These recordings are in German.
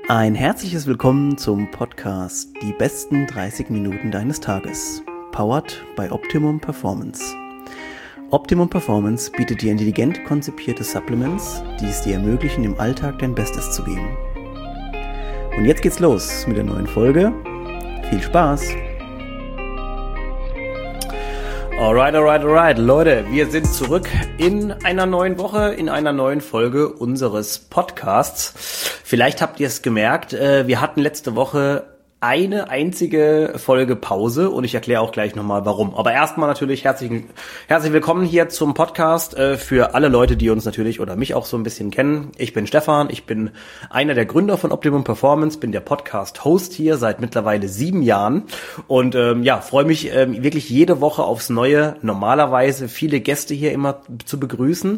Ein herzliches Willkommen zum Podcast Die besten 30 Minuten deines Tages, powered by Optimum Performance. Optimum Performance bietet dir intelligent konzipierte Supplements, die es dir ermöglichen, im Alltag dein Bestes zu geben. Und jetzt geht's los mit der neuen Folge. Viel Spaß! Alright, Leute, wir sind zurück in einer neuen Woche, in einer neuen Folge unseres Podcasts. Vielleicht habt ihr es gemerkt, wir hatten letzte Woche eine einzige Folge Pause und ich erkläre auch gleich nochmal warum. Aber erstmal natürlich herzlich willkommen hier zum Podcast für alle Leute, die uns natürlich oder mich auch so ein bisschen kennen. Ich bin Stefan, ich bin einer der Gründer von Optimum Performance, bin der Podcast-Host hier seit mittlerweile 7 Jahren und freue mich wirklich jede Woche aufs Neue, normalerweise viele Gäste hier immer zu begrüßen.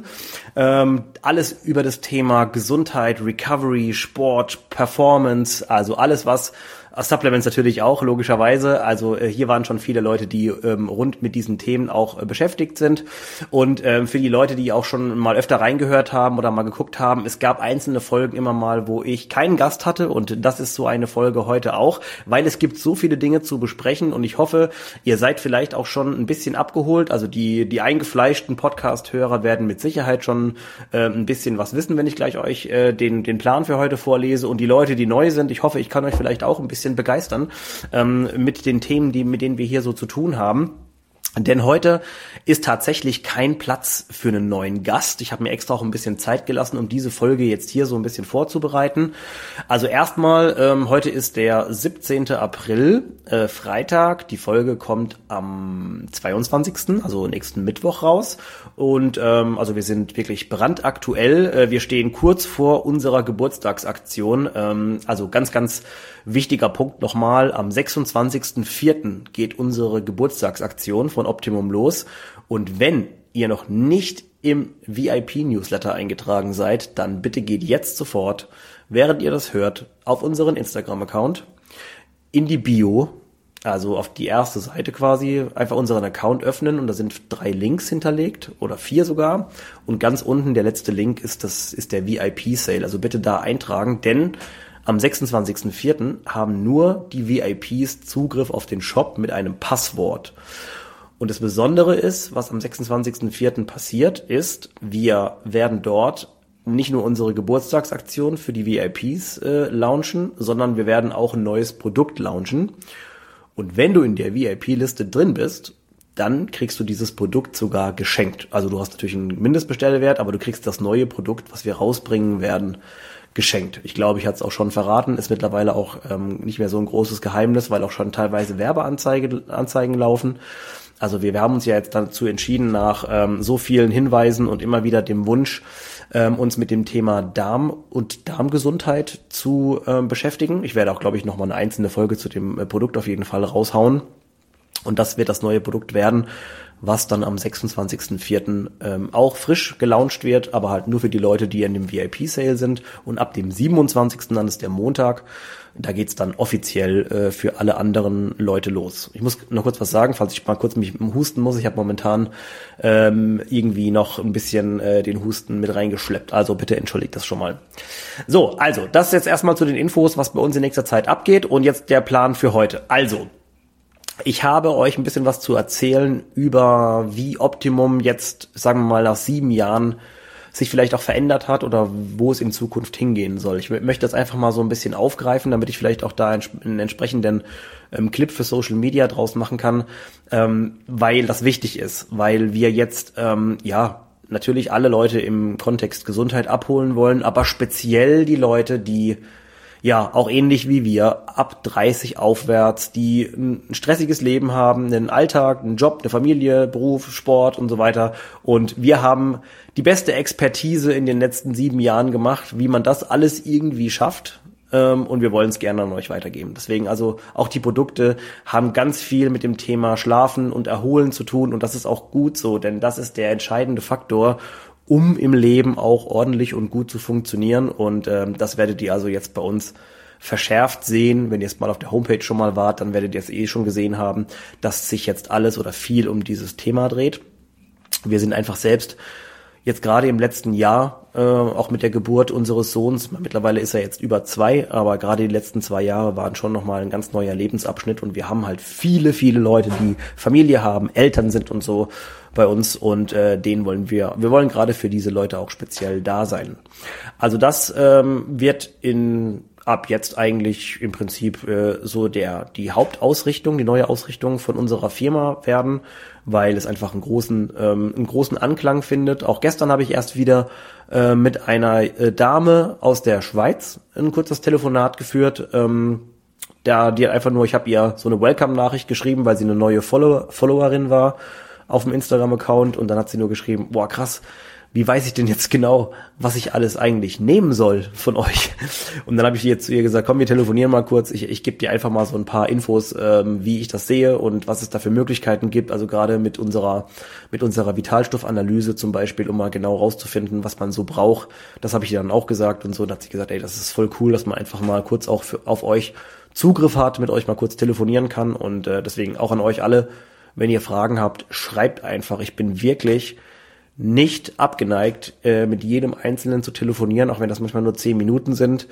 Alles über das Thema Gesundheit, Recovery, Sport, Performance, also alles was Supplements natürlich auch, logischerweise. Also hier waren schon viele Leute, die rund mit diesen Themen auch beschäftigt sind. Und für die Leute, die auch schon mal öfter reingehört haben oder mal geguckt haben, es gab einzelne Folgen immer mal, wo ich keinen Gast hatte. Und das ist so eine Folge heute auch, weil es gibt so viele Dinge zu besprechen. Und ich hoffe, ihr seid vielleicht auch schon ein bisschen abgeholt. Also die eingefleischten Podcast-Hörer werden mit Sicherheit schon ein bisschen was wissen, wenn ich gleich euch den Plan für heute vorlese. Und die Leute, die neu sind, ich hoffe, ich kann euch vielleicht auch ein bisschen begeistern mit den Themen, mit denen wir hier so zu tun haben. Denn heute ist tatsächlich kein Platz für einen neuen Gast. Ich habe mir extra auch ein bisschen Zeit gelassen, um diese Folge jetzt hier so ein bisschen vorzubereiten. Also erstmal, heute ist der 17. April, Freitag. Die Folge kommt am 22., also nächsten Mittwoch raus. Und also wir sind wirklich brandaktuell. Wir stehen kurz vor unserer Geburtstagsaktion. Also ganz, ganz wichtiger Punkt nochmal. Am 26.04. geht unsere Geburtstagsaktion von Optimum los. Und wenn ihr noch nicht im VIP-Newsletter eingetragen seid, dann bitte geht jetzt sofort, während ihr das hört, auf unseren Instagram-Account, in die Bio, also auf die erste Seite quasi, einfach unseren Account öffnen und da sind 3 Links hinterlegt oder 4 sogar. Und ganz unten der letzte Link ist der VIP-Sale. Also bitte da eintragen, denn am 26.04. haben nur die VIPs Zugriff auf den Shop mit einem Passwort. Und das Besondere ist, was am 26.04. passiert, ist, wir werden dort nicht nur unsere Geburtstagsaktion für die VIPs launchen, sondern wir werden auch ein neues Produkt launchen. Und wenn du in der VIP-Liste drin bist, dann kriegst du dieses Produkt sogar geschenkt. Also du hast natürlich einen Mindestbestellwert, aber du kriegst das neue Produkt, was wir rausbringen werden, geschenkt. Ich glaube, ich hatte es auch schon verraten, ist mittlerweile auch nicht mehr so ein großes Geheimnis, weil auch schon teilweise Werbeanzeigen laufen. Also wir haben uns ja jetzt dazu entschieden, nach so vielen Hinweisen und immer wieder dem Wunsch, uns mit dem Thema Darm und Darmgesundheit zu beschäftigen. Ich werde auch, glaube ich, nochmal eine einzelne Folge zu dem Produkt auf jeden Fall raushauen. Und das wird das neue Produkt werden, was dann am 26.04. Auch frisch gelauncht wird, aber halt nur für die Leute, die in dem VIP-Sale sind. Und ab dem 27., dann ist der Montag, da geht's dann offiziell für alle anderen Leute los. Ich muss noch kurz was sagen, falls ich mal kurz mich husten muss. Ich habe momentan irgendwie noch ein bisschen den Husten mit reingeschleppt. Also bitte entschuldigt das schon mal. So, also das ist jetzt erstmal zu den Infos, was bei uns in nächster Zeit abgeht. Und jetzt der Plan für heute. Also, ich habe euch ein bisschen was zu erzählen über wie Optimum jetzt, sagen wir mal, nach 7 Jahren sich vielleicht auch verändert hat oder wo es in Zukunft hingehen soll. Ich möchte das einfach mal so ein bisschen aufgreifen, damit ich vielleicht auch da einen entsprechenden Clip für Social Media draus machen kann, weil das wichtig ist, weil wir jetzt, natürlich alle Leute im Kontext Gesundheit abholen wollen, aber speziell die Leute, die auch ähnlich wie wir, ab 30 aufwärts, die ein stressiges Leben haben, einen Alltag, einen Job, eine Familie, Beruf, Sport und so weiter. Und wir haben die beste Expertise in den letzten 7 Jahren gemacht, wie man das alles irgendwie schafft. Und wir wollen es gerne an euch weitergeben. Deswegen also auch die Produkte haben ganz viel mit dem Thema Schlafen und Erholen zu tun. Und das ist auch gut so, denn das ist der entscheidende Faktor, um im Leben auch ordentlich und gut zu funktionieren. Und das werdet ihr also jetzt bei uns verschärft sehen. Wenn ihr jetzt mal auf der Homepage schon mal wart, dann werdet ihr es schon gesehen haben, dass sich jetzt alles oder viel um dieses Thema dreht. Wir sind einfach selbst jetzt gerade im letzten Jahr, auch mit der Geburt unseres Sohns, mittlerweile ist er jetzt über 2, aber gerade die letzten 2 Jahre waren schon nochmal ein ganz neuer Lebensabschnitt und wir haben halt viele, viele Leute, die Familie haben, Eltern sind und so bei uns und denen wollen wir wollen gerade für diese Leute auch speziell da sein. Also das wird ab jetzt eigentlich im Prinzip so die Hauptausrichtung, die neue Ausrichtung von unserer Firma werden, weil es einfach einen großen Anklang findet. Auch gestern habe ich erst wieder mit einer Dame aus der Schweiz ein kurzes Telefonat geführt. Die hat einfach nur, ich habe ihr so eine Welcome-Nachricht geschrieben, weil sie eine neue Followerin war auf dem Instagram-Account und dann hat sie nur geschrieben, boah krass, wie weiß ich denn jetzt genau, was ich alles eigentlich nehmen soll von euch? Und dann habe ich jetzt zu ihr gesagt, komm, wir telefonieren mal kurz, ich gebe dir einfach mal so ein paar Infos, wie ich das sehe und was es da für Möglichkeiten gibt, also gerade mit unserer Vitalstoffanalyse zum Beispiel, um mal genau rauszufinden, was man so braucht. Das habe ich ihr dann auch gesagt und so, da hat sie gesagt, ey, das ist voll cool, dass man einfach mal kurz auch auf euch Zugriff hat, mit euch mal kurz telefonieren kann und deswegen auch an euch alle, wenn ihr Fragen habt, schreibt einfach, ich bin wirklich nicht abgeneigt, mit jedem Einzelnen zu telefonieren, auch wenn das manchmal nur 10 Minuten sind,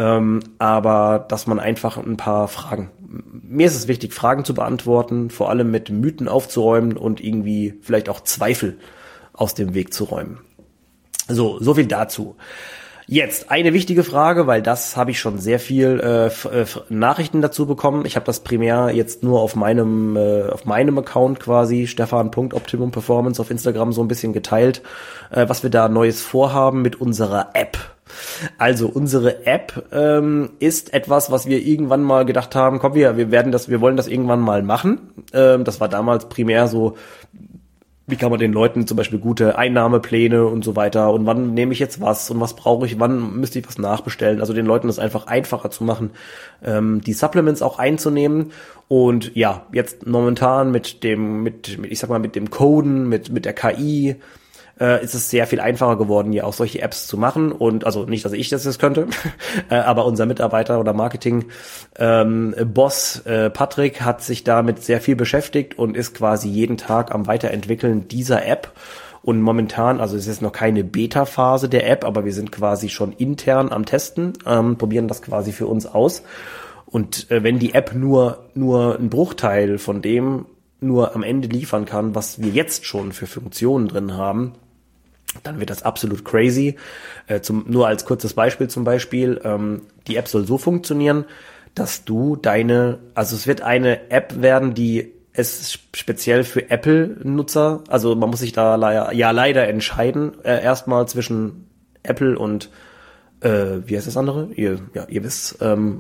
aber dass man einfach ein paar Fragen, mir ist es wichtig, Fragen zu beantworten, vor allem mit Mythen aufzuräumen und irgendwie vielleicht auch Zweifel aus dem Weg zu räumen. So viel dazu. Jetzt eine wichtige Frage, weil das habe ich schon sehr viel Nachrichten dazu bekommen. Ich habe das primär jetzt nur auf meinem Account quasi, Stefan.optimumperformance auf Instagram so ein bisschen geteilt, was wir da Neues vorhaben mit unserer App. Also unsere App ist etwas, was wir irgendwann mal gedacht haben, komm, wir wollen das irgendwann mal machen. Das war damals primär so, wie kann man den Leuten zum Beispiel gute Einnahmepläne und so weiter und wann nehme ich jetzt was und was brauche ich, wann müsste ich was nachbestellen, also den Leuten das einfach einfacher zu machen, die Supplements auch einzunehmen und ja, jetzt momentan mit dem Coden, mit der KI, ist es sehr viel einfacher geworden, hier auch solche Apps zu machen und also nicht, dass ich das jetzt könnte, aber unser Mitarbeiter oder Marketing Boss Patrick hat sich damit sehr viel beschäftigt und ist quasi jeden Tag am Weiterentwickeln dieser App und momentan, also es ist noch keine Beta-Phase der App, aber wir sind quasi schon intern am Testen, probieren das quasi für uns aus und wenn die App nur einen Bruchteil von dem nur am Ende liefern kann, was wir jetzt schon für Funktionen drin haben, dann wird das absolut crazy. Nur als kurzes Beispiel zum Beispiel, die App soll so funktionieren, dass also es wird eine App werden, die es speziell für Apple-Nutzer, also man muss sich da leider entscheiden, erstmal zwischen Apple und, wie heißt das andere? Ihr wisst,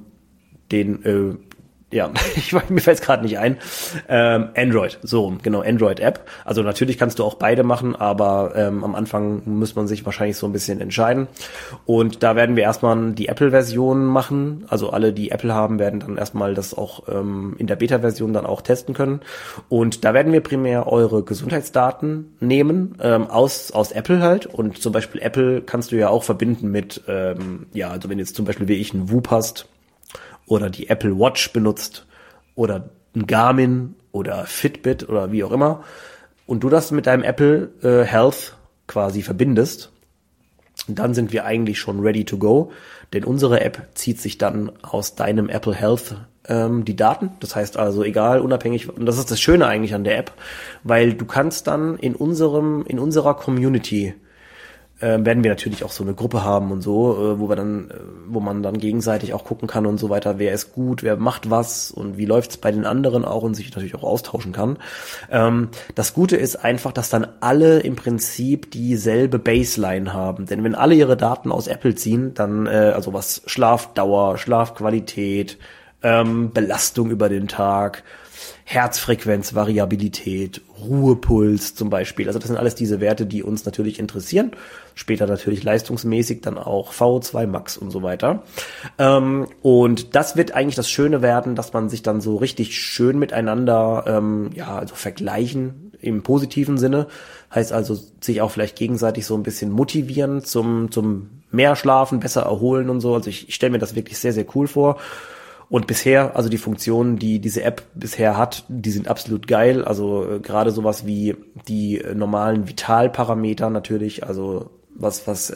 mir fällt es gerade nicht ein. Android, so genau, Android-App. Also natürlich kannst du auch beide machen, aber am Anfang muss man sich wahrscheinlich so ein bisschen entscheiden. Und da werden wir erstmal die Apple-Version machen. Also alle, die Apple haben, werden dann erstmal das auch in der Beta-Version dann auch testen können. Und da werden wir primär eure Gesundheitsdaten nehmen, aus Apple halt. Und zum Beispiel Apple kannst du ja auch verbinden mit, also wenn jetzt zum Beispiel wie ich einen Whoop hast, oder die Apple Watch benutzt oder ein Garmin oder Fitbit oder wie auch immer und du das mit deinem Apple Health quasi verbindest, dann sind wir eigentlich schon ready to go, denn unsere App zieht sich dann aus deinem Apple Health die Daten, das heißt also egal, unabhängig, und das ist das Schöne eigentlich an der App, weil du kannst dann in unserer Community werden wir natürlich auch so eine Gruppe haben und so, wo man dann gegenseitig auch gucken kann und so weiter, wer ist gut, wer macht was und wie läuft's bei den anderen auch und sich natürlich auch austauschen kann. Das Gute ist einfach, dass dann alle im Prinzip dieselbe Baseline haben, denn wenn alle ihre Daten aus Apple ziehen, dann also was Schlafdauer, Schlafqualität, Belastung über den Tag, Herzfrequenz, Variabilität, Ruhepuls zum Beispiel. Also das sind alles diese Werte, die uns natürlich interessieren. Später natürlich leistungsmäßig dann auch VO2 Max und so weiter. Und das wird eigentlich das Schöne werden, dass man sich dann so richtig schön miteinander also vergleichen im positiven Sinne. Heißt also sich auch vielleicht gegenseitig so ein bisschen motivieren zum mehr schlafen, besser erholen und so. Also ich stelle mir das wirklich sehr, sehr cool vor. Und bisher, also die Funktionen, die diese App bisher hat, die sind absolut geil. Also gerade sowas wie die normalen Vitalparameter natürlich, also was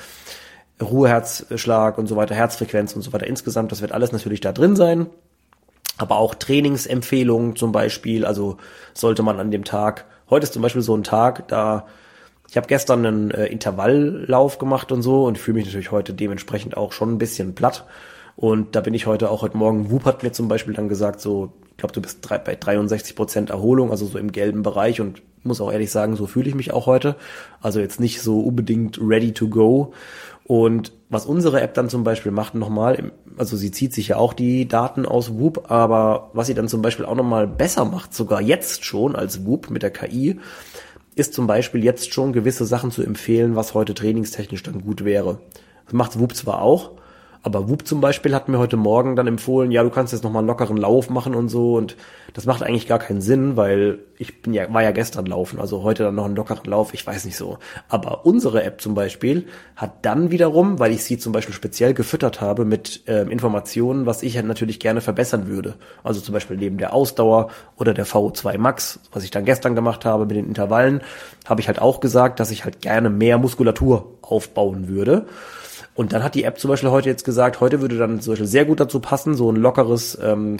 Ruheherzschlag und so weiter, Herzfrequenz und so weiter insgesamt, das wird alles natürlich da drin sein. Aber auch Trainingsempfehlungen zum Beispiel, also sollte man an dem Tag, heute ist zum Beispiel so ein Tag, ich habe gestern einen Intervalllauf gemacht und so und fühle mich natürlich heute dementsprechend auch schon ein bisschen platt. Und da bin ich heute Morgen, Whoop hat mir zum Beispiel dann gesagt, so, ich glaube, du bist bei 63% Erholung, also so im gelben Bereich, und muss auch ehrlich sagen, so fühle ich mich auch heute. Also jetzt nicht so unbedingt ready to go. Und was unsere App dann zum Beispiel macht nochmal, also sie zieht sich ja auch die Daten aus Whoop, aber was sie dann zum Beispiel auch nochmal besser macht, sogar jetzt schon als Whoop mit der KI, ist zum Beispiel jetzt schon gewisse Sachen zu empfehlen, was heute trainingstechnisch dann gut wäre. Das macht Whoop zwar auch, aber Whoop zum Beispiel hat mir heute Morgen dann empfohlen, ja, du kannst jetzt nochmal einen lockeren Lauf machen und so, und das macht eigentlich gar keinen Sinn, weil war ja gestern laufen, also heute dann noch einen lockeren Lauf, ich weiß nicht so. Aber unsere App zum Beispiel hat dann wiederum, weil ich sie zum Beispiel speziell gefüttert habe mit Informationen, was ich halt natürlich gerne verbessern würde. Also zum Beispiel neben der Ausdauer oder der VO2 Max, was ich dann gestern gemacht habe mit den Intervallen, habe ich halt auch gesagt, dass ich halt gerne mehr Muskulatur aufbauen würde. Und dann hat die App zum Beispiel heute jetzt gesagt, heute würde dann zum Beispiel sehr gut dazu passen, so ein lockeres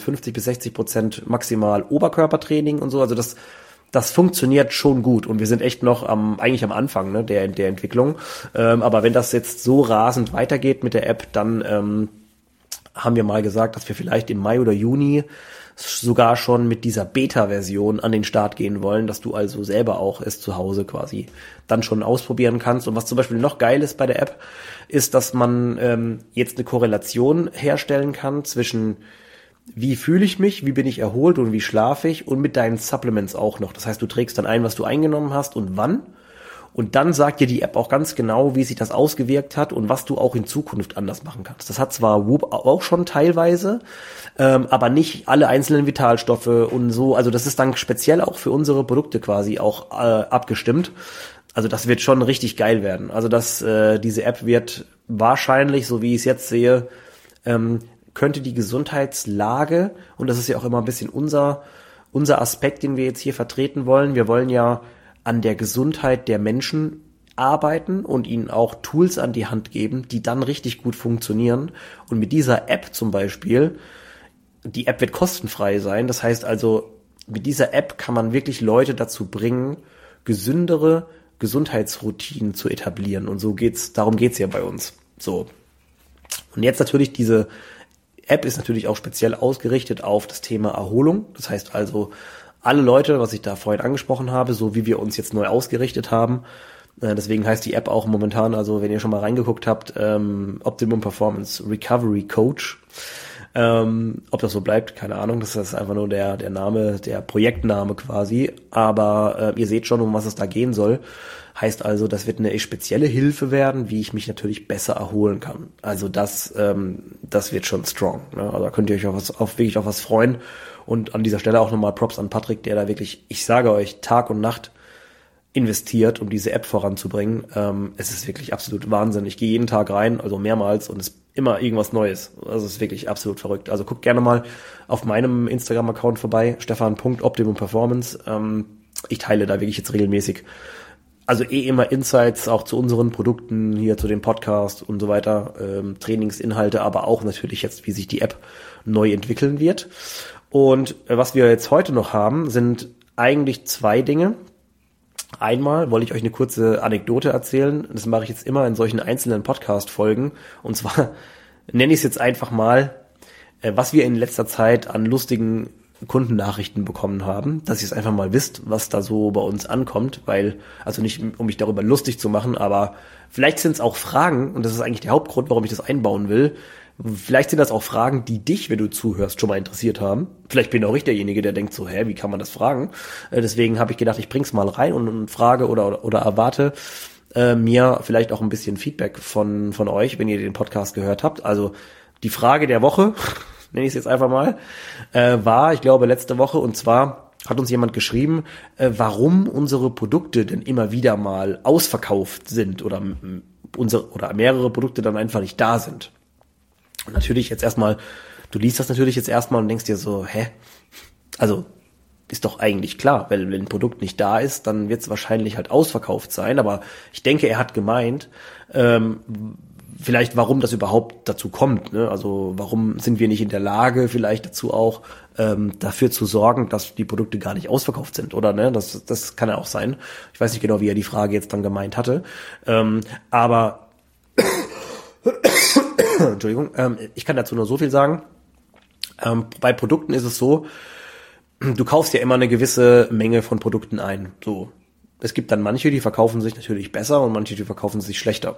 50-60% maximal Oberkörpertraining und so. Also das funktioniert schon gut, und wir sind echt noch eigentlich am Anfang, ne, der Entwicklung. Aber wenn das jetzt so rasend weitergeht mit der App, dann haben wir mal gesagt, dass wir vielleicht im Mai oder Juni sogar schon mit dieser Beta-Version an den Start gehen wollen, dass du also selber auch es zu Hause quasi dann schon ausprobieren kannst. Und was zum Beispiel noch geil ist bei der App, ist, dass man jetzt eine Korrelation herstellen kann zwischen wie fühle ich mich, wie bin ich erholt und wie schlafe ich, und mit deinen Supplements auch noch. Das heißt, du trägst dann ein, was du eingenommen hast und wann. Und dann sagt dir die App auch ganz genau, wie sich das ausgewirkt hat und was du auch in Zukunft anders machen kannst. Das hat zwar Whoop auch schon teilweise, aber nicht alle einzelnen Vitalstoffe und so. Also das ist dann speziell auch für unsere Produkte quasi auch abgestimmt. Also das wird schon richtig geil werden. Also diese App wird wahrscheinlich, so wie ich es jetzt sehe, könnte die Gesundheitslage, und das ist ja auch immer ein bisschen unser Aspekt, den wir jetzt hier vertreten wollen. Wir wollen ja an der Gesundheit der Menschen arbeiten und ihnen auch Tools an die Hand geben, die dann richtig gut funktionieren. Und mit dieser App zum Beispiel, die App wird kostenfrei sein. Das heißt also, mit dieser App kann man wirklich Leute dazu bringen, gesündere Gesundheitsroutinen zu etablieren. Und darum geht's ja bei uns. So. Und jetzt natürlich, diese App ist natürlich auch speziell ausgerichtet auf das Thema Erholung. Das heißt also, alle Leute, was ich da vorhin angesprochen habe, so wie wir uns jetzt neu ausgerichtet haben, deswegen heißt die App auch momentan, also wenn ihr schon mal reingeguckt habt, Optimum Performance Recovery Coach. Ob das so bleibt, keine Ahnung, das ist einfach nur der Name, der Projektname quasi, aber ihr seht schon, um was es da gehen soll. Heißt also, das wird eine spezielle Hilfe werden, wie ich mich natürlich besser erholen kann. Also das wird schon strong, ne? Also da könnt ihr euch wirklich auf was freuen. Und an dieser Stelle auch nochmal Props an Patrick, der da wirklich, ich sage euch, Tag und Nacht investiert, um diese App voranzubringen. Es ist wirklich absolut Wahnsinn. Ich gehe jeden Tag rein, also mehrmals, und es ist immer irgendwas Neues. Also es ist wirklich absolut verrückt. Also guckt gerne mal auf meinem Instagram-Account vorbei, stefan.optimumperformance. Ich teile da wirklich jetzt regelmäßig, also immer Insights auch zu unseren Produkten, hier zu dem Podcast und so weiter, Trainingsinhalte, aber auch natürlich jetzt, wie sich die App neu entwickeln wird. Und was wir jetzt heute noch haben, sind eigentlich zwei Dinge. Einmal wollte ich euch eine kurze Anekdote erzählen. Das mache ich jetzt immer in solchen einzelnen Podcast-Folgen. Und zwar nenne ich es jetzt einfach mal, was wir in letzter Zeit an lustigen Kundennachrichten bekommen haben, dass ihr es einfach mal wisst, was da so bei uns ankommt, weil, also nicht, um mich darüber lustig zu machen, aber vielleicht sind es auch Fragen, und das ist eigentlich der Hauptgrund, warum ich das einbauen will. Vielleicht sind das auch Fragen, die dich, wenn du zuhörst, schon mal interessiert haben. Vielleicht bin auch ich derjenige, der denkt so, wie kann man das fragen? Deswegen habe ich gedacht, ich bring's mal rein und frage oder erwarte mir vielleicht auch ein bisschen Feedback von euch, wenn ihr den Podcast gehört habt. Also die Frage der Woche, nenne ich es jetzt einfach mal, war, ich glaube, letzte Woche, und zwar hat uns jemand geschrieben, warum unsere Produkte denn immer wieder mal ausverkauft sind oder mehrere Produkte dann einfach nicht da sind. Und natürlich jetzt erstmal du liest das natürlich jetzt erstmal und denkst dir so, also ist doch eigentlich klar, weil wenn ein Produkt nicht da ist, dann wird es wahrscheinlich halt ausverkauft sein. Aber ich denke, er hat gemeint, vielleicht warum das überhaupt dazu kommt. Ne? Also warum sind wir nicht in der Lage, vielleicht dazu auch dafür zu sorgen, dass die Produkte gar nicht ausverkauft sind, oder? Ne? Das kann ja auch sein. Ich weiß nicht genau, wie er die Frage jetzt dann gemeint hatte. Aber Entschuldigung, ich kann dazu nur so viel sagen. Bei Produkten ist es so, du kaufst ja immer eine gewisse Menge von Produkten ein. So. Es gibt dann manche, die verkaufen sich natürlich besser und manche, die verkaufen sich schlechter.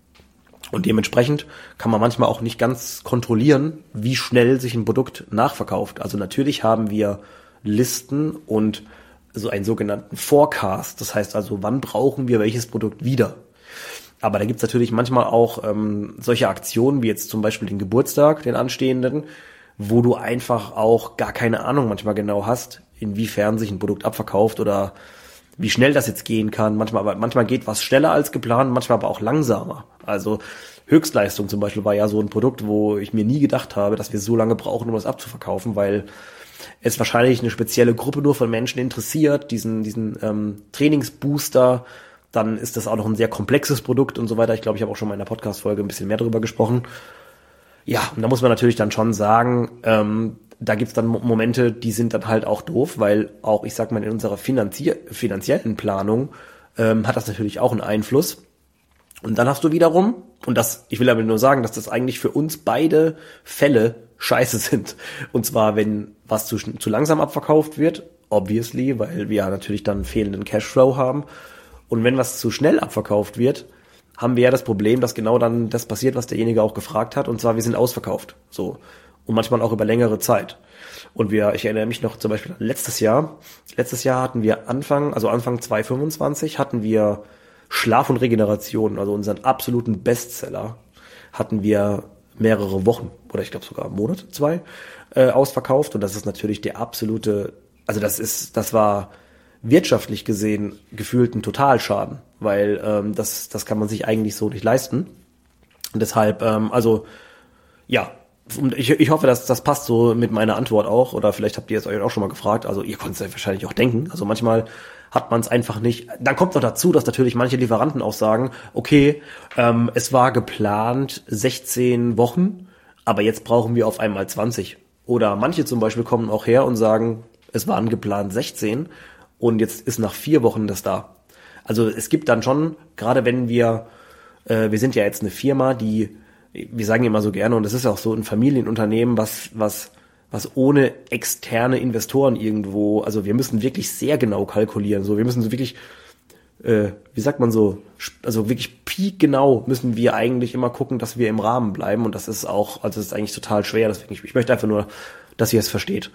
Und dementsprechend kann man manchmal auch nicht ganz kontrollieren, wie schnell sich ein Produkt nachverkauft. Also natürlich haben wir Listen und so einen sogenannten Forecast. Das heißt also, wann brauchen wir welches Produkt wieder? Aber da gibt's natürlich manchmal auch solche Aktionen, wie jetzt zum Beispiel den Geburtstag, den anstehenden, wo du einfach auch gar keine Ahnung manchmal genau hast, inwiefern sich ein Produkt abverkauft oder wie schnell das jetzt gehen kann. Manchmal geht was schneller als geplant, manchmal aber auch langsamer. Also Höchstleistung zum Beispiel war ja so ein Produkt, wo ich mir nie gedacht habe, dass wir so lange brauchen, um das abzuverkaufen, weil es wahrscheinlich eine spezielle Gruppe nur von Menschen interessiert, diesen Trainingsbooster. Dann ist das auch noch ein sehr komplexes Produkt und so weiter. Ich glaube, ich habe auch schon mal in der Podcast-Folge ein bisschen mehr darüber gesprochen. Ja, und da muss man natürlich dann schon sagen, da gibt's dann Momente, die sind dann halt auch doof, weil auch, ich sag mal, in unserer finanziellen Planung hat das natürlich auch einen Einfluss. Und dann hast du wiederum, ich will aber nur sagen, dass das eigentlich für uns beide Fälle scheiße sind. Und zwar, wenn was zu langsam abverkauft wird, obviously, weil wir ja natürlich dann fehlenden Cashflow haben. Und wenn was zu schnell abverkauft wird, haben wir ja das Problem, dass genau dann das passiert, was derjenige auch gefragt hat, und zwar wir sind ausverkauft. So. Und manchmal auch über längere Zeit. Und ich erinnere mich noch zum Beispiel an letztes Jahr hatten wir Anfang 2025 hatten wir Schlaf und Regeneration, also unseren absoluten Bestseller, hatten wir mehrere Wochen oder ich glaube sogar Monate, 2 ausverkauft. Und das ist natürlich der absolute, also das war wirtschaftlich gesehen gefühlt ein Totalschaden, weil das kann man sich eigentlich so nicht leisten. Und deshalb, ja, ich hoffe, dass das passt so mit meiner Antwort auch, oder vielleicht habt ihr es euch auch schon mal gefragt, also ihr konntet es ja wahrscheinlich auch denken, also manchmal hat man es einfach nicht. Dann kommt noch dazu, dass natürlich manche Lieferanten auch sagen, okay, es war geplant 16 Wochen, aber jetzt brauchen wir auf einmal 20. Oder manche zum Beispiel kommen auch her und sagen, es waren geplant 16 und jetzt ist nach 4 Wochen das da. Also es gibt dann schon, gerade wenn wir sind ja jetzt eine Firma, wir sagen immer so gerne, und das ist auch so ein Familienunternehmen, was ohne externe Investoren irgendwo, also wir müssen wirklich sehr genau kalkulieren, so, wir müssen so wirklich, wie sagt man so, also wirklich piekgenau müssen wir eigentlich immer gucken, dass wir im Rahmen bleiben, und das ist auch, also das ist eigentlich total schwer, deswegen, ich möchte einfach nur, dass ihr es versteht.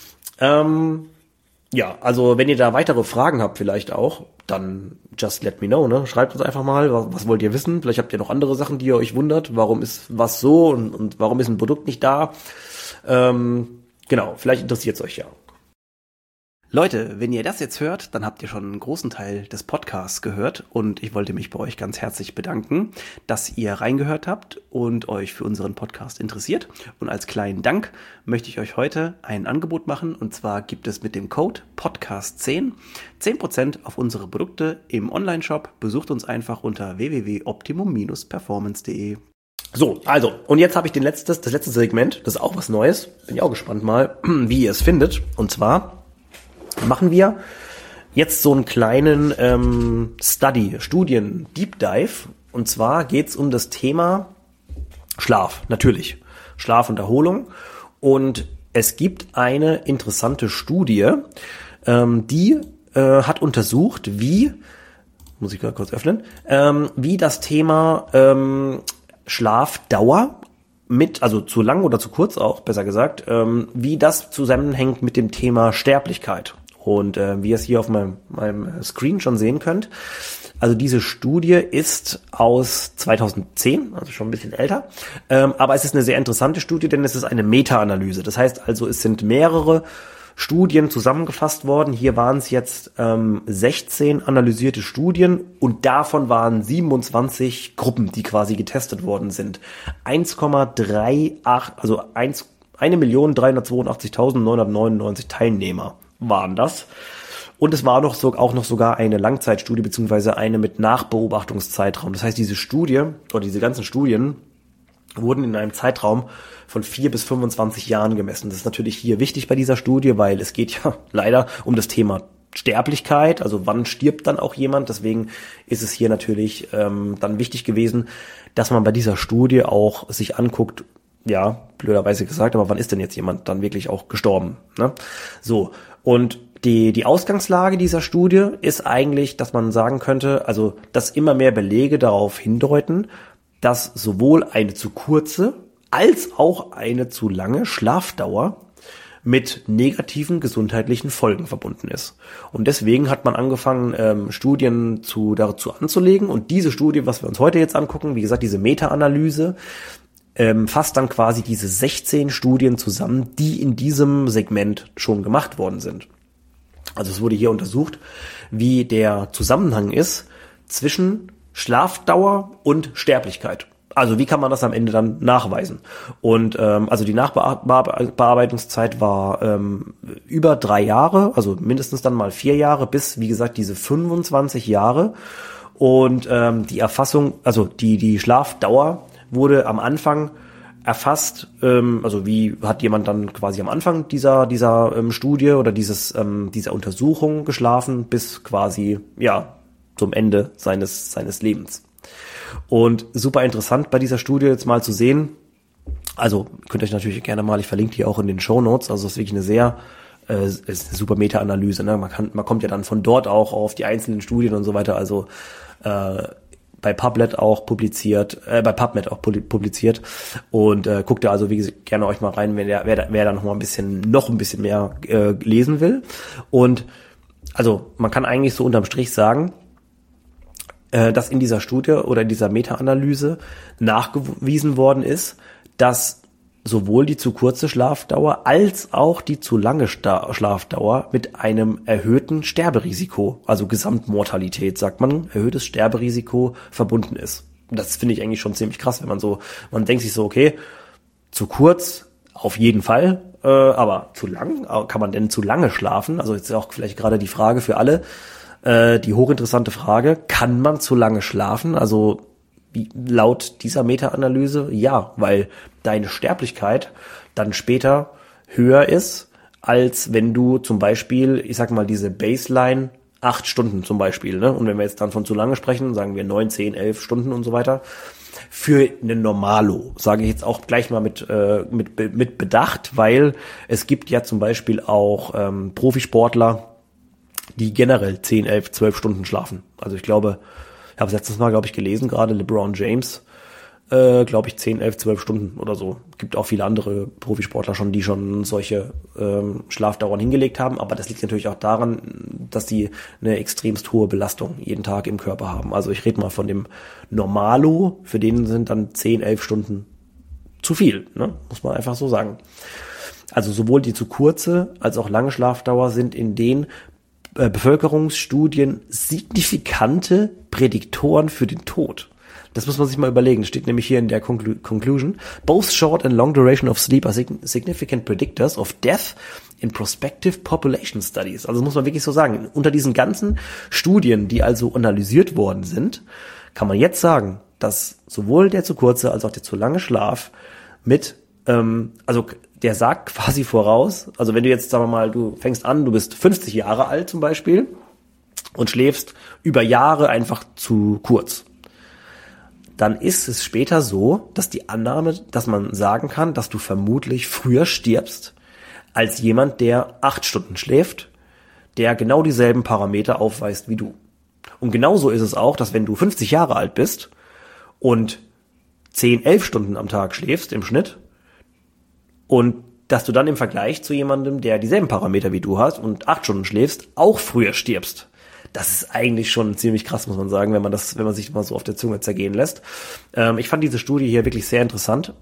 Ja, also wenn ihr da weitere Fragen habt vielleicht auch, dann just let me know, ne? Schreibt uns einfach mal, was wollt ihr wissen? Vielleicht habt ihr noch andere Sachen, die ihr euch wundert. Warum ist was so und warum ist ein Produkt nicht da? Genau, vielleicht interessiert es euch ja. Leute, wenn ihr das jetzt hört, dann habt ihr schon einen großen Teil des Podcasts gehört, und ich wollte mich bei euch ganz herzlich bedanken, dass ihr reingehört habt und euch für unseren Podcast interessiert. Und als kleinen Dank möchte ich euch heute ein Angebot machen, und zwar gibt es mit dem Code Podcast10 10% auf unsere Produkte im Onlineshop. Besucht uns einfach unter www.optimum-performance.de. So, also, und jetzt habe ich das letzte Segment, das ist auch was Neues. Bin ich auch gespannt mal, wie ihr es findet. Und zwar machen wir jetzt so einen kleinen Studien-Deep Dive. Und zwar geht's um das Thema Schlaf, natürlich. Schlaf und Erholung. Und es gibt eine interessante Studie, die hat untersucht, muss ich gerade kurz öffnen, wie das Thema Schlafdauer also zu lang oder zu kurz auch, besser gesagt, wie das zusammenhängt mit dem Thema Sterblichkeit. Und wie ihr es hier auf meinem Screen schon sehen könnt, also diese Studie ist aus 2010, also schon ein bisschen älter, aber es ist eine sehr interessante Studie, denn es ist eine Meta-Analyse. Das heißt also, es sind mehrere Studien zusammengefasst worden. Hier waren es jetzt 16 analysierte Studien, und davon waren 27 Gruppen, die quasi getestet worden sind. 1,38, also 1.382.999 Teilnehmer waren das. Und es war auch noch sogar eine Langzeitstudie beziehungsweise eine mit Nachbeobachtungszeitraum. Das heißt, diese Studie oder diese ganzen Studien wurden in einem Zeitraum von 4 bis 25 Jahren gemessen. Das ist natürlich hier wichtig bei dieser Studie, weil es geht ja leider um das Thema Sterblichkeit, also wann stirbt dann auch jemand. Deswegen ist es hier natürlich dann wichtig gewesen, dass man bei dieser Studie auch sich anguckt, ja, blöderweise gesagt, aber wann ist denn jetzt jemand dann wirklich auch gestorben? Ne? So, und die Ausgangslage dieser Studie ist eigentlich, dass man sagen könnte, also dass immer mehr Belege darauf hindeuten, dass sowohl eine zu kurze als auch eine zu lange Schlafdauer mit negativen gesundheitlichen Folgen verbunden ist. Und deswegen hat man angefangen, Studien dazu anzulegen. Und diese Studie, was wir uns heute jetzt angucken, wie gesagt, diese Meta-Analyse, fasst dann quasi diese 16 Studien zusammen, die in diesem Segment schon gemacht worden sind. Also es wurde hier untersucht, wie der Zusammenhang ist zwischen Schlafdauer und Sterblichkeit. Also wie kann man das am Ende dann nachweisen? Und also die Nachbearbeitungszeit war über 3 Jahre, also mindestens dann mal 4 Jahre, bis, wie gesagt, diese 25 Jahre. Und die Erfassung, also die Schlafdauer wurde am Anfang erfasst, also wie hat jemand dann quasi am Anfang dieser Studie oder dieser Untersuchung geschlafen bis quasi, ja, zum Ende seines Lebens. Und super interessant bei dieser Studie jetzt mal zu sehen, also könnt ihr euch natürlich gerne mal, ich verlinke die auch in den Shownotes, also es ist wirklich eine sehr ist eine super Meta-Analyse, ne? Man kommt ja dann von dort auch auf die einzelnen Studien und so weiter, also bei PubMed auch publiziert und guckt da also wie gesagt gerne euch mal rein, wer da noch ein bisschen mehr lesen will. Und also man kann eigentlich so unterm Strich sagen, dass in dieser Studie oder in dieser Meta-Analyse nachgewiesen worden ist, dass sowohl die zu kurze Schlafdauer als auch die zu lange Schlafdauer mit einem erhöhten Sterberisiko, also Gesamtmortalität, sagt man, erhöhtes Sterberisiko verbunden ist. Und das finde ich eigentlich schon ziemlich krass, wenn man denkt sich so, okay, zu kurz auf jeden Fall, aber zu lang, kann man denn zu lange schlafen? Also jetzt auch vielleicht gerade die Frage für alle, die hochinteressante Frage, kann man zu lange schlafen? Also laut dieser Meta-Analyse ja, weil deine Sterblichkeit dann später höher ist, als wenn du zum Beispiel, ich sag mal, diese Baseline 8 Stunden zum Beispiel, ne? Und wenn wir jetzt dann von zu lange sprechen, sagen wir 9, 10, 11 Stunden und so weiter, für einen Normalo, sage ich jetzt auch gleich mal mit Bedacht, weil es gibt ja zum Beispiel auch Profisportler, die generell 10, 11, 12 Stunden schlafen. Also ich glaube, ich habe es letztens mal, gelesen, gerade LeBron James, 10, 11, 12 Stunden oder so. Gibt auch viele andere Profisportler schon, die schon solche Schlafdauern hingelegt haben. Aber das liegt natürlich auch daran, dass die eine extremst hohe Belastung jeden Tag im Körper haben. Also ich rede mal von dem Normalo, für den sind dann 10, 11 Stunden zu viel, ne? Muss man einfach so sagen. Also sowohl die zu kurze als auch lange Schlafdauer sind in den Bevölkerungsstudien signifikante Prädiktoren für den Tod. Das muss man sich mal überlegen. Das steht nämlich hier in der Conclusion. Both short and long duration of sleep are significant predictors of death in prospective population studies. Also muss man wirklich so sagen. Unter diesen ganzen Studien, die also analysiert worden sind, kann man jetzt sagen, dass sowohl der zu kurze als auch der zu lange Schlaf also der sagt quasi voraus, also wenn du jetzt, sagen wir mal, du fängst an, du bist 50 Jahre alt zum Beispiel und schläfst über Jahre einfach zu kurz, dann ist es später so, dass die Annahme, dass man sagen kann, dass du vermutlich früher stirbst, als jemand, der 8 Stunden schläft, der genau dieselben Parameter aufweist wie du. Und genauso ist es auch, dass wenn du 50 Jahre alt bist und 10, 11 Stunden am Tag schläfst im Schnitt, und dass du dann im Vergleich zu jemandem, der dieselben Parameter wie du hast und 8 Stunden schläfst, auch früher stirbst. Das ist eigentlich schon ziemlich krass, muss man sagen, wenn man sich mal so auf der Zunge zergehen lässt. Ich fand diese Studie hier wirklich sehr interessant.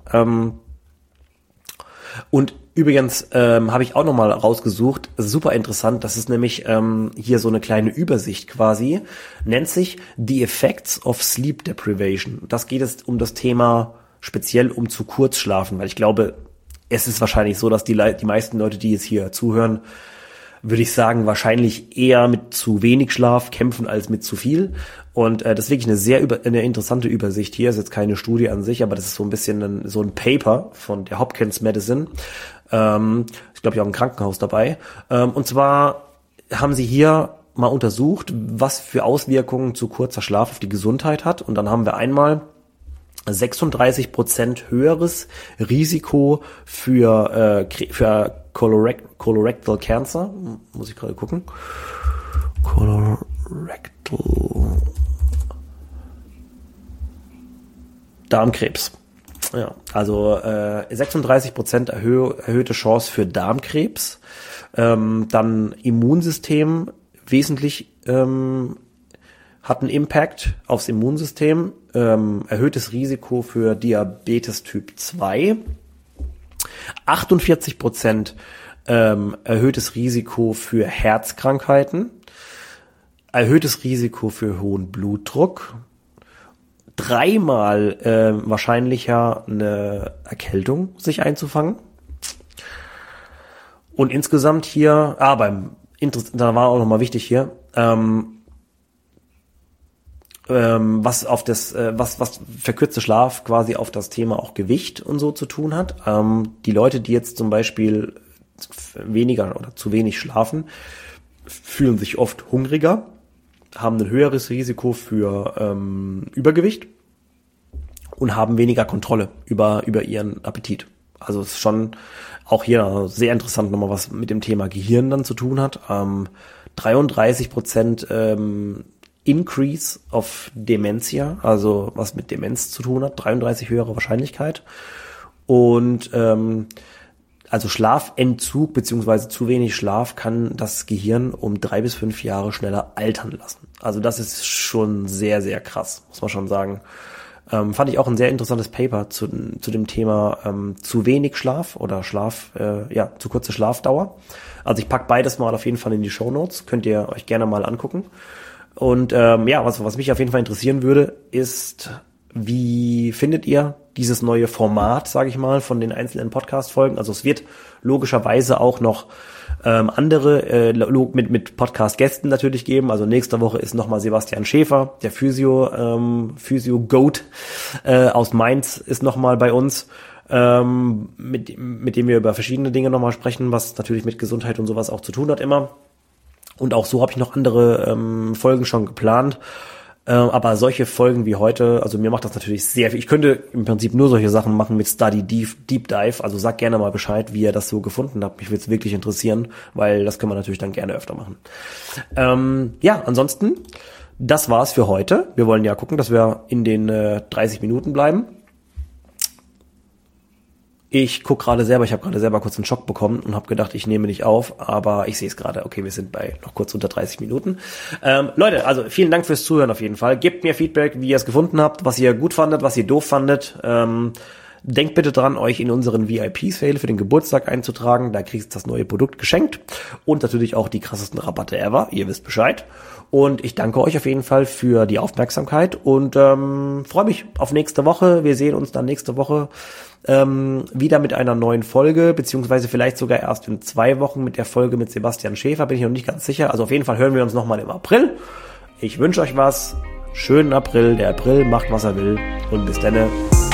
Und übrigens habe ich auch nochmal rausgesucht, super interessant, das ist nämlich hier so eine kleine Übersicht quasi, nennt sich The Effects of Sleep Deprivation. Das geht es um das Thema speziell um zu kurz schlafen, weil ich glaube, es ist wahrscheinlich so, dass die meisten Leute, die jetzt hier zuhören, würde ich sagen, wahrscheinlich eher mit zu wenig Schlaf kämpfen als mit zu viel. Und das ist wirklich eine interessante Übersicht hier. Ist jetzt keine Studie an sich, aber das ist so ein bisschen so ein Paper von der Hopkins Medicine. Ich glaube, ich habe ein Krankenhaus dabei. Und zwar haben sie hier mal untersucht, was für Auswirkungen zu kurzer Schlaf auf die Gesundheit hat. Und dann haben wir einmal 36% höheres Risiko für Colorectal Cancer. Muss ich gerade gucken. Colorectal Darmkrebs. Ja, also 36% erhöhte Chance für Darmkrebs. Dann Immunsystem wesentlich hat einen Impact aufs Immunsystem, erhöhtes Risiko für Diabetes Typ 2, 48% erhöhtes Risiko für Herzkrankheiten, erhöhtes Risiko für hohen Blutdruck, 3-mal wahrscheinlicher eine Erkältung sich einzufangen. Und insgesamt hier, da war auch nochmal wichtig hier, was verkürzte Schlaf quasi auf das Thema auch Gewicht und so zu tun hat. Die Leute, die jetzt zum Beispiel weniger oder zu wenig schlafen, fühlen sich oft hungriger, haben ein höheres Risiko für Übergewicht und haben weniger Kontrolle über ihren Appetit. Also es ist schon auch hier sehr interessant nochmal, was mit dem Thema Gehirn dann zu tun hat. 33% Increase of Dementia, also was mit Demenz zu tun hat, 33 höhere Wahrscheinlichkeit. Und also Schlafentzug beziehungsweise zu wenig Schlaf kann das Gehirn um 3 bis 5 Jahre schneller altern lassen. Also das ist schon sehr, sehr krass, muss man schon sagen. Fand ich auch ein sehr interessantes Paper zu dem Thema zu wenig Schlaf oder zu kurze Schlafdauer. Also ich pack beides mal auf jeden Fall in die Shownotes, könnt ihr euch gerne mal angucken. Und was mich auf jeden Fall interessieren würde, ist, wie findet ihr dieses neue Format, sage ich mal, von den einzelnen Podcast-Folgen? Also es wird logischerweise auch noch andere mit Podcast-Gästen natürlich geben. Also nächste Woche ist nochmal Sebastian Schäfer, der Physio-Goat aus Mainz ist nochmal bei uns, mit dem wir über verschiedene Dinge nochmal sprechen, was natürlich mit Gesundheit und sowas auch zu tun hat immer. Und auch so habe ich noch andere Folgen schon geplant. Aber solche Folgen wie heute, also mir macht das natürlich sehr viel. Ich könnte im Prinzip nur solche Sachen machen mit Study Deep Dive. Also sagt gerne mal Bescheid, wie ihr das so gefunden habt. Mich würde es wirklich interessieren, weil das können wir natürlich dann gerne öfter machen. Ansonsten, das war's für heute. Wir wollen ja gucken, dass wir in den 30 Minuten bleiben. Ich habe gerade selber kurz einen Schock bekommen und habe gedacht, ich nehme nicht auf, aber ich sehe es gerade. Okay, wir sind bei noch kurz unter 30 Minuten. Leute, also vielen Dank fürs Zuhören auf jeden Fall. Gebt mir Feedback, wie ihr es gefunden habt, was ihr gut fandet, was ihr doof fandet. Denkt bitte dran, euch in unseren VIP-Sale für den Geburtstag einzutragen. Da kriegst du das neue Produkt geschenkt und natürlich auch die krassesten Rabatte ever. Ihr wisst Bescheid. Und ich danke euch auf jeden Fall für die Aufmerksamkeit und freue mich auf nächste Woche. Wir sehen uns dann nächste Woche wieder mit einer neuen Folge, beziehungsweise vielleicht sogar erst in 2 Wochen mit der Folge mit Sebastian Schäfer, bin ich noch nicht ganz sicher. Also auf jeden Fall hören wir uns nochmal im April. Ich wünsche euch was. Schönen April. Der April macht, was er will. Und bis dann.